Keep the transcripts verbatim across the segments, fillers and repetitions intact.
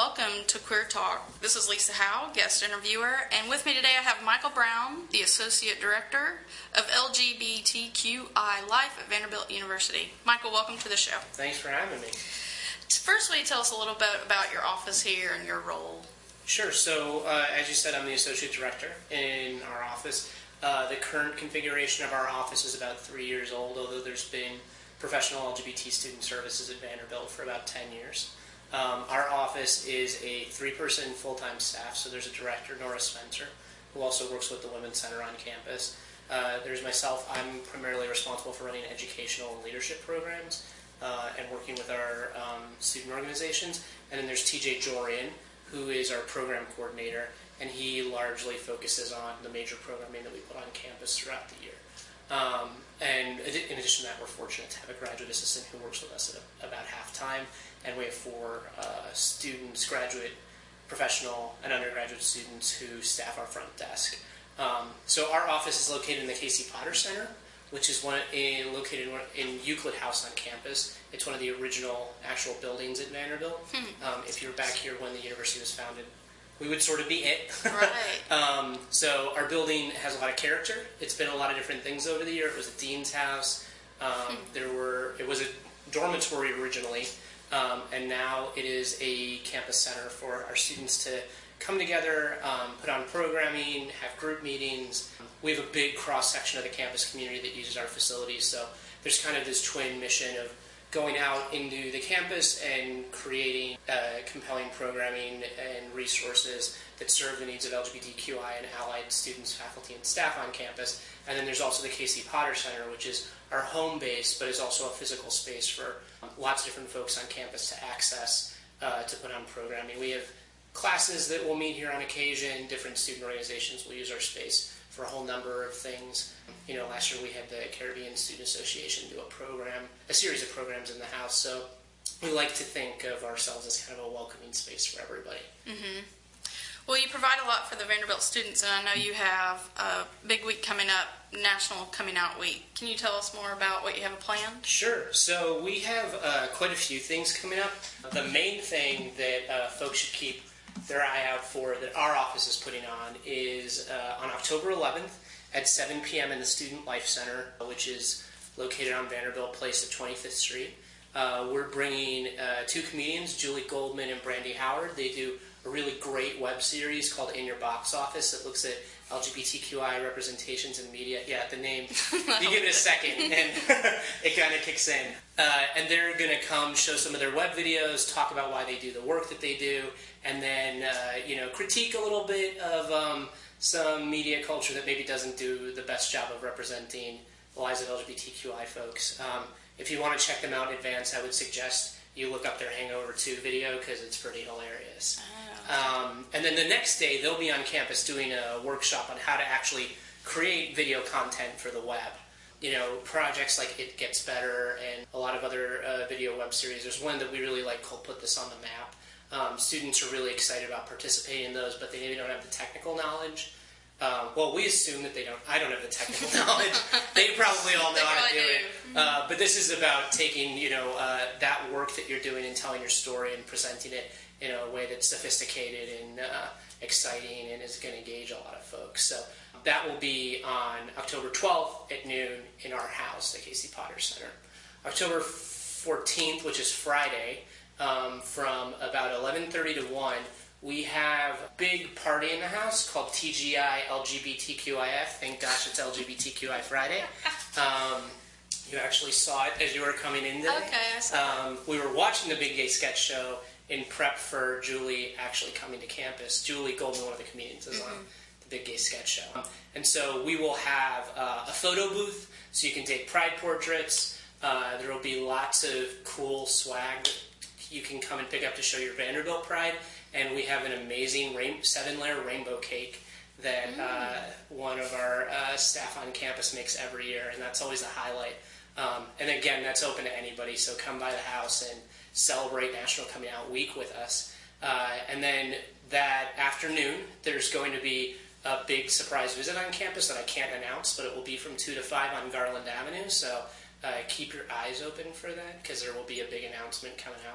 welcome to Queer Talk. This is Lisa Howe, guest interviewer, and with me today I have Michael Brown, the Associate Director of L G B T Q I Life at Vanderbilt University. Michael, welcome to the show. Thanks for having me. First, will you tell us a little bit about your office here and your role? Sure. So, uh, as you said, I'm the Associate Director in our office. Uh, the current configuration of our office is about three years old, although there's been professional L G B T student services at Vanderbilt for about ten years. Um, our office is a three-person full-time staff, so there's a director, Nora Spencer, who also works with the Women's Center on campus. Uh, there's myself. I'm primarily responsible for running educational and leadership programs uh, and working with our um, student organizations. And then there's T J Jorian, who is our program coordinator, and he largely focuses on the major programming that we put on campus throughout the year. Um, and in addition to that, we're fortunate to have a graduate assistant who works with us at about half-time, and we have four uh, students, graduate, professional, and undergraduate students who staff our front desk. Um, so our office is located in the Casey Potter Center, which is one in, located in Euclid House on campus. It's one of the original actual buildings at Vanderbilt. Hmm. Um, if you were back here when the university was founded, we would sort of be it. Right. um, so our building has a lot of character. It's been a lot of different things over the year. It was a dean's house. Um, hmm. There were. It was a dormitory originally, um, and now it is a campus center for our students to come together, um, put on programming, have group meetings. We have a big cross-section of the campus community that uses our facilities, so there's kind of this twin mission of going out into the campus and creating uh, compelling programming and resources that serve the needs of L G B T Q I and allied students, faculty, and staff on campus. And then there's also the Casey Potter Center, which is our home base, but is also a physical space for um, lots of different folks on campus to access, uh, to put on programming. We have classes that will meet here on occasion. Different student organizations will use our space for a whole number of things. You know, last year we had the Caribbean Student Association do a program, a series of programs in the house. So we like to think of ourselves as kind of a welcoming space for everybody. Mm-hmm. Well, you provide a lot for the Vanderbilt students, and I know you have a big week coming up, National Coming Out Week. Can you tell us more about what you have planned? Sure. So we have uh, quite a few things coming up. The main thing that uh, folks should keep their eye out for that our office is putting on is uh, on October eleventh at seven p.m. in the Student Life Center, which is located on Vanderbilt Place at twenty-fifth Street. Uh, we're bringing uh, two comedians, Julie Goldman and Brandy Howard. They do a really great web series called In Your Box Office that looks at L G B T Q I representations in media. Yeah, the name, you give it a second and it kind of kicks in. Uh, and they're going to come show some of their web videos, talk about why they do the work that they do, and then, uh, you know, critique a little bit of um, some media culture that maybe doesn't do the best job of representing the lives of L G B T Q I folks. Um, if you want to check them out in advance, I would suggest you look up their Hangover two video because it's pretty hilarious. Oh. Um, and then the next day, they'll be on campus doing a workshop on how to actually create video content for the web. You know, projects like It Gets Better and a lot of other uh, video web series. There's one that we really like called Put This on the Map. Um, students are really excited about participating in those, but they maybe don't have the technical knowledge. Uh, well, we assume that they don't. I don't have the technical knowledge. They probably all know how to do it. Uh, but this is about taking, you know, uh, that work that you're doing and telling your story and presenting it in a way that's sophisticated and uh, exciting and is going to engage a lot of folks. So that will be on October twelfth at noon in our house, the Casey Potter Center. October fourteenth, which is Friday, um, from about eleven thirty to one, we have a big party in the house called T G I L G B T Q I F. Thank gosh it's L G B T Q I Friday. Um, you actually saw it as you were coming in today. Okay, I saw um, We were watching the Big Gay Sketch Show in prep for Julie actually coming to campus. Julie Goldman, one of the comedians, is mm-hmm. on the Big Gay Sketch Show. And so we will have uh, a photo booth so you can take pride portraits. Uh, there will be lots of cool swag that you can come and pick up to show your Vanderbilt pride. And we have an amazing rain- seven-layer rainbow cake that mm. uh, one of our uh, staff on campus makes every year, and that's always a highlight. Um, and again, that's open to anybody, so come by the house and celebrate National Coming Out Week with us. Uh, and then that afternoon, there's going to be a big surprise visit on campus that I can't announce, but it will be from two to five on Garland Avenue, so uh, keep your eyes open for that, because there will be a big announcement coming out.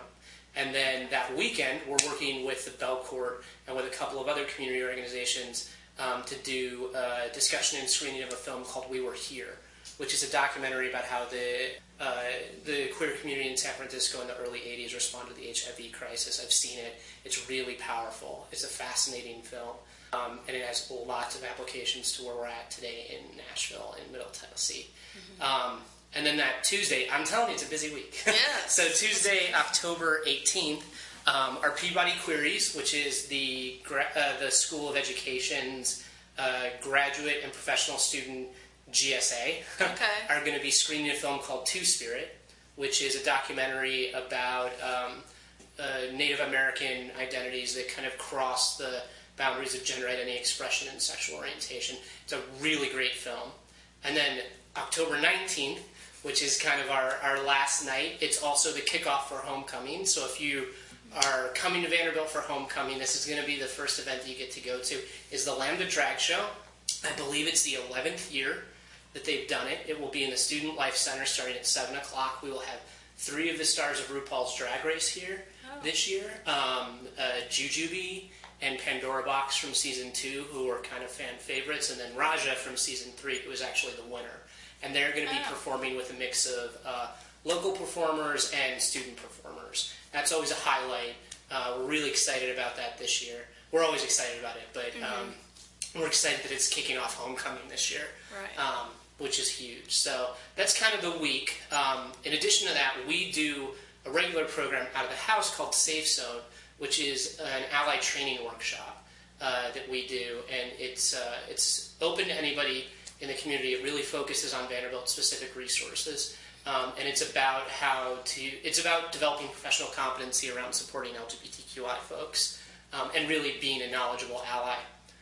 And then that weekend, we're working with the Belcourt and with a couple of other community organizations um, to do a discussion and screening of a film called We Were Here, which is a documentary about how the uh, the queer community in San Francisco in the early eighties responded to the H I V crisis. I've seen it. It's really powerful. It's a fascinating film. Um, and it has lots of applications to where we're at today in Nashville and Middle Tennessee. Mm-hmm. Um, and then that Tuesday, I'm telling you, it's a busy week. Yes. So Tuesday, October eighteenth, um, our Peabody Queries, which is the gra- uh, the School of Education's uh, graduate and professional student G S A, okay. are going to be screening a film called Two-Spirit, which is a documentary about um, uh, Native American identities that kind of cross the boundaries of gender identity expression and sexual orientation. It's a really great film. And then October nineteenth, which is kind of our, our last night, it's also the kickoff for Homecoming. So if you are coming to Vanderbilt for Homecoming, this is going to be the first event that you get to go to, is the Lambda Drag Show. I believe it's the eleventh year that they've done it. It will be in the Student Life Center starting at seven o'clock. We will have three of the stars of RuPaul's Drag Race here oh. this year. Um, uh, Jujubee and Pandora Box from Season two, who are kind of fan favorites, and then Raja from Season three, who was actually the winner. And they're going to be oh. performing with a mix of uh, local performers and student performers. That's always a highlight. Uh, we're really excited about that this year. We're always excited about it, but mm-hmm. um, we're excited that it's kicking off Homecoming this year. Right. Um, which is huge. So that's kind of the week. Um, in addition to that, we do a regular program out of the house called Safe Zone, which is an ally training workshop uh, that we do, and it's uh, it's open to anybody in the community. It really focuses on Vanderbilt-specific resources, um, and it's about how to it's about developing professional competency around supporting L G B T Q I folks, um, and really being a knowledgeable ally.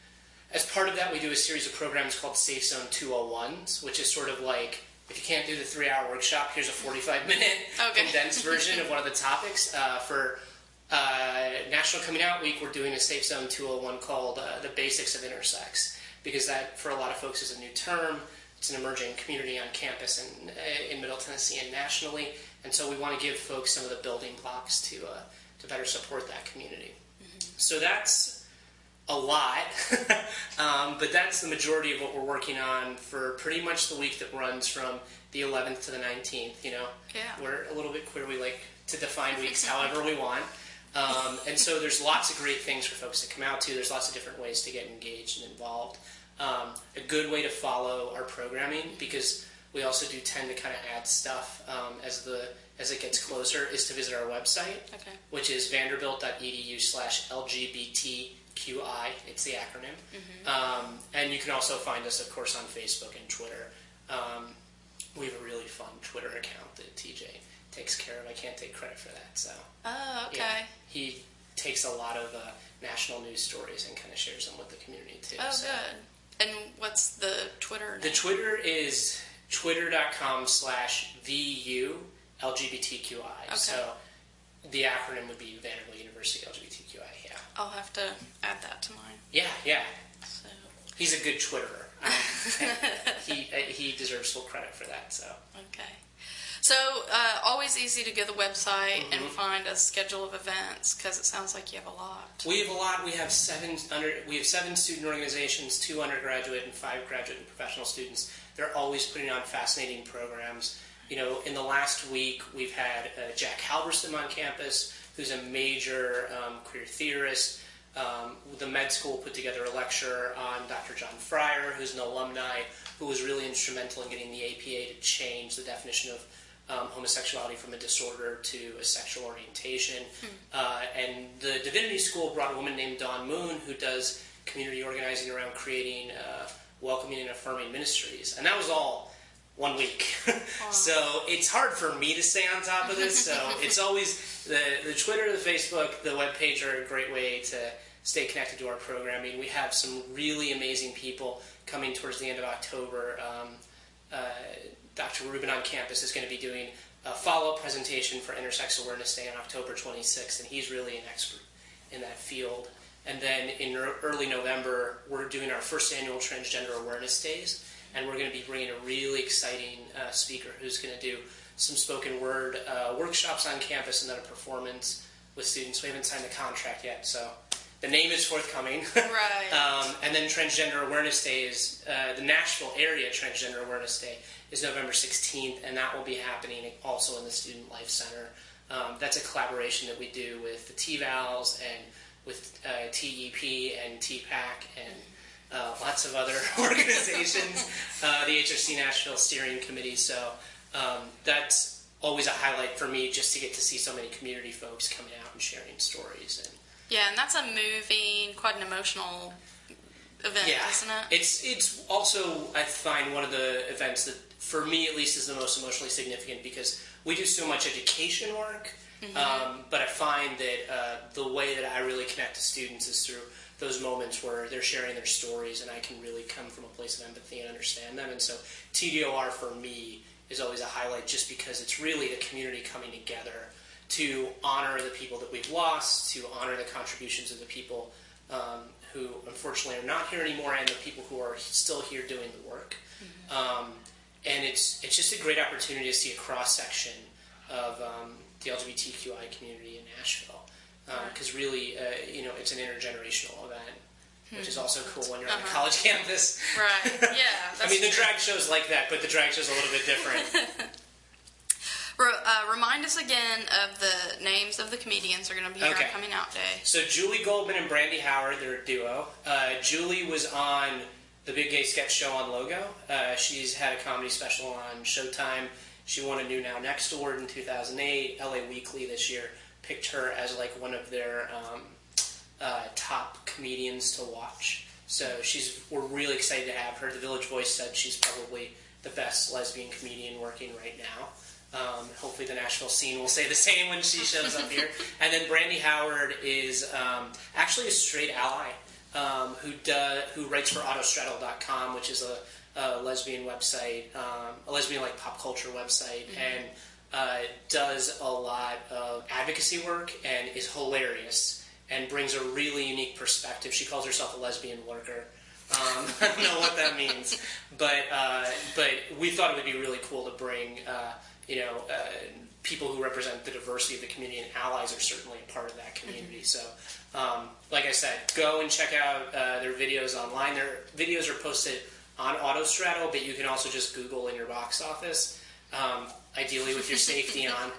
As part of that, we do a series of programs called Safe Zone two oh ones, which is sort of like, if you can't do the three-hour workshop, here's a forty-five minute okay. condensed version of one of the topics. Uh, for uh, National Coming Out Week, we're doing a Safe Zone two oh one called uh, The Basics of Intersex, because that, for a lot of folks, is a new term. It's an emerging community on campus in, in Middle Tennessee and nationally, and so we want to give folks some of the building blocks to, uh, to better support that community. Mm-hmm. So that's a lot, um, but that's the majority of what we're working on for pretty much the week that runs from the eleventh to the nineteenth. You know, yeah. We're a little bit queer. We like to define weeks however we want, um, and so there's lots of great things for folks to come out to. There's lots of different ways to get engaged and involved. Um, a good way to follow our programming, because we also do tend to kind of add stuff um, as the as it gets closer, is to visit our website, okay. which is vanderbilt.edu slash LGBTQI. It's the acronym. Mm-hmm. Um, and you can also find us, of course, on Facebook and Twitter. Um, we have a really fun Twitter account that T J takes care of. I can't take credit for that. So, oh, okay. Yeah, he takes a lot of uh, national news stories and kind of shares them with the community, too. Oh, so. good. And what's the Twitter name? The Twitter is twitter.com slash VU LGBTQI. Okay. So the acronym would be Vanderbilt University L G B T Q I, yeah. I'll have to add that to mine. Yeah, yeah. So. He's a good Twitterer. Um, he uh, he deserves full credit for that, so. Okay. So, uh, always easy to go to the website mm-hmm. and find a schedule of events, because it sounds like you have a lot. We have a lot. We have seven under. We have seven student organizations, two undergraduate and five graduate and professional students. They're always putting on fascinating programs. You know, in the last week, we've had uh, Jack Halberstam on campus, who's a major um, queer theorist. Um, the med school put together a lecture on Doctor John Fryer, who's an alumni, who was really instrumental in getting the A P A to change the definition of um, homosexuality from a disorder to a sexual orientation. Hmm. Uh, and the Divinity School brought a woman named Dawn Moon, who does community organizing around creating uh, welcoming and affirming ministries. And that was all one week. Wow. So it's hard for me to stay on top of this. So it's always the, the Twitter, the Facebook, the webpage are a great way to stay connected to our programming. We have some really amazing people coming towards the end of October. Um, uh, Doctor Rubin on campus is going to be doing a follow-up presentation for Intersex Awareness Day on October twenty-sixth, and he's really an expert in that field. And then in early November, we're doing our first annual Transgender Awareness Days, and we're going to be bringing a really exciting uh, speaker who's going to do some spoken word uh, workshops on campus and then a performance with students. We haven't signed the contract yet, so the name is forthcoming. Right. um, and then Transgender Awareness Day is, uh, the Nashville area Transgender Awareness Day is November sixteenth, and that will be happening also in the Student Life Center. Um, that's a collaboration that we do with the T V A Ls and with uh, T E P and T PAC and uh, lots of other organizations, uh, the H R C Nashville Steering Committee. So um, that's always a highlight for me, just to get to see so many community folks coming out and sharing stories. And yeah, and that's a moving, quite an emotional event, yeah, isn't it? It's it's also, I find, one of the events that, for me at least, is the most emotionally significant, because we do so much education work, mm-hmm. um, but I find that uh, the way that I really connect to students is through those moments where they're sharing their stories, and I can really come from a place of empathy and understand them. And so T D O R for me is always a highlight, just because it's really the community coming together to honor the people that we've lost, to honor the contributions of the people um, who unfortunately are not here anymore, and the people who are still here doing the work. Mm-hmm. Um, and it's it's just a great opportunity to see a cross-section of um, the L G B T Q I community in Nashville. Because um, really, uh, you know, it's an intergenerational event, which mm-hmm. is also cool when you're uh-huh. on a college campus. Right, yeah. I mean, the drag show's like that, but the drag show's a little bit different. Uh, remind us again of the names of the comedians who are going to be here okay. on Coming Out Day. So Julie Goldman and Brandy Howard, they're a duo. Uh, Julie was on the Big Gay Sketch Show on Logo. Uh, she's had a comedy special on Showtime. She won a New Now Next award in two thousand eight. L A Weekly this year picked her as like one of their um, uh, top comedians to watch. So she's we're really excited to have her. The Village Voice said she's probably the best lesbian comedian working right now. Um, hopefully the Nashville scene will say the same when she shows up here. And then Brandy Howard is um, actually a straight ally um, who does, who writes for autostraddle dot com, which is a, a lesbian website, um, a lesbian like pop culture website, mm-hmm. and uh, does a lot of advocacy work and is hilarious and brings a really unique perspective. She calls herself a lesbian worker. Um, I don't know what that means, but uh, but we thought it would be really cool to bring uh, you know uh, people who represent the diversity of the community, and allies are certainly a part of that community. Mm-hmm. So, um, like I said, go and check out uh, their videos online. Their videos are posted on Autostraddle, but you can also just Google in your box office, um, ideally with your safety on,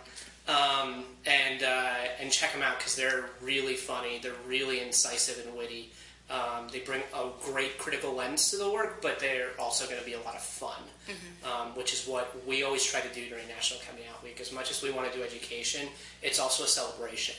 um, and uh, and check them out, because they're really funny. They're really incisive and witty. Um, they bring a great critical lens to the work, but they're also going to be a lot of fun, mm-hmm. um, which is what we always try to do during National Coming Out Week. As much as we want to do education, it's also a celebration.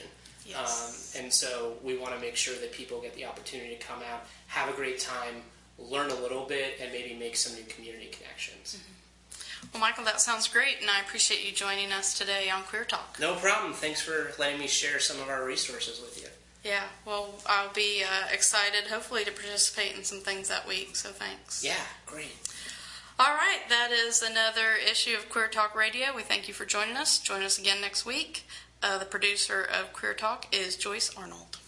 Yes. Um, and so we want to make sure that people get the opportunity to come out, have a great time, learn a little bit, and maybe make some new community connections. Mm-hmm. Well, Michael, that sounds great, and I appreciate you joining us today on Queer Talk. No problem. Thanks for letting me share some of our resources with you. Yeah, well, I'll be uh, excited, hopefully, to participate in some things that week, so thanks. Yeah, great. All right, that is another issue of Queer Talk Radio. We thank you for joining us. Join us again next week. Uh, the producer of Queer Talk is Joyce Arnold.